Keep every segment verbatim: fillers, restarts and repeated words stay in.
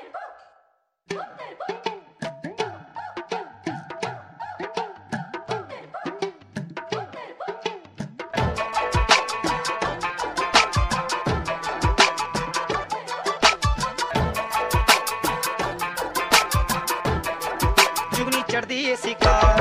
जुगनी चढ़दी ए शिकार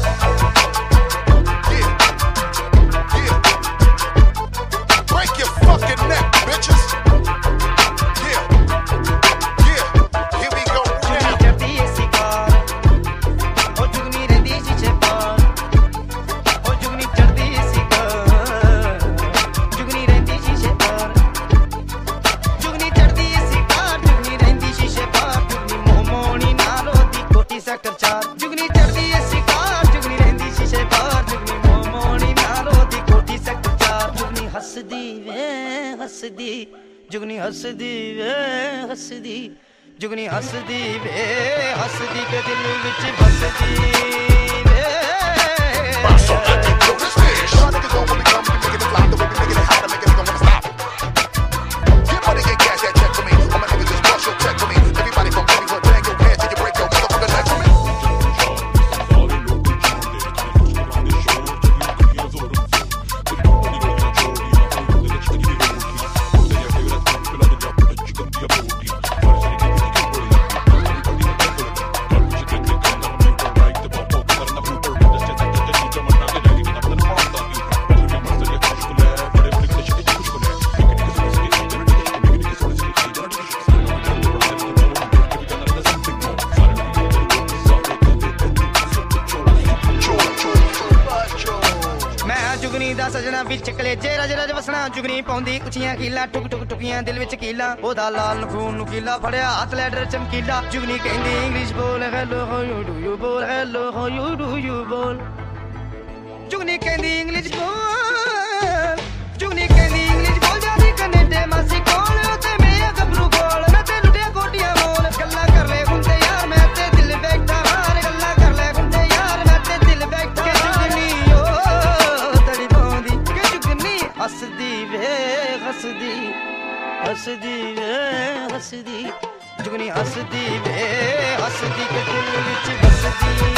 हसदी जुगनी हसदी वे हसदी जुगनी हसदी वे हसदी के दिल विच बसदी वे जुगनी दा सजना विच कलेजे रज रज वसना जुगनी पाउंदी उचियां कीला टुक टुक टुकियां दिल विच कीला ओदा लाल खून नुकीला फड़िया हाथ लैडर चमकीला जुगनी कहंदी इंग्लिश बोल hello how you do you बोल hello how you do you बोल जुगनी कहंदी इंग्लिश बोल जुगनी कहंदी इंग्लिश बोल जादी कनेडे मासी कोल ते मैं गबरू कोल मैं ते लुटिया कोटियां मोल गल्ला कर ले हुंदे यार मैं ते दिल बैठा हार गल्ला कर ले हुंदे यार मैं ते दिल बैठा हसदी वे हसदी हसदी वे हसदी जुगनी हसदी वे हसदी के दिल विच बसदी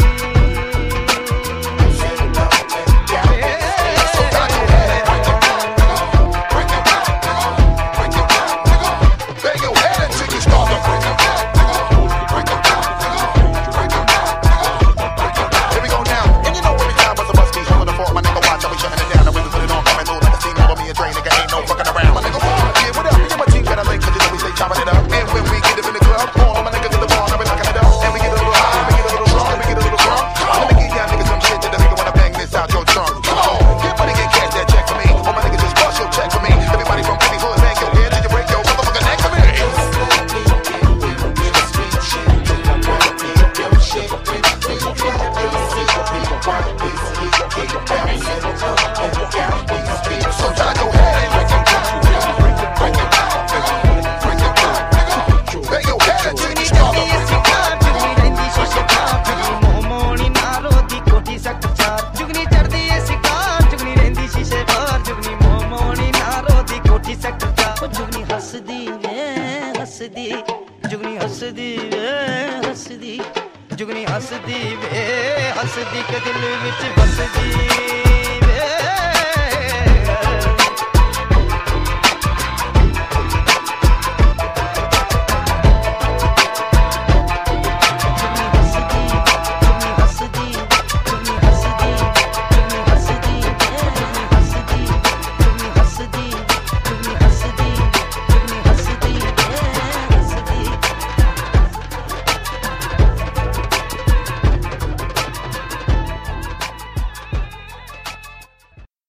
जुगनी हसदी वे हसदी जुगनी हसदी वे हसदी के दिल विच बसदी।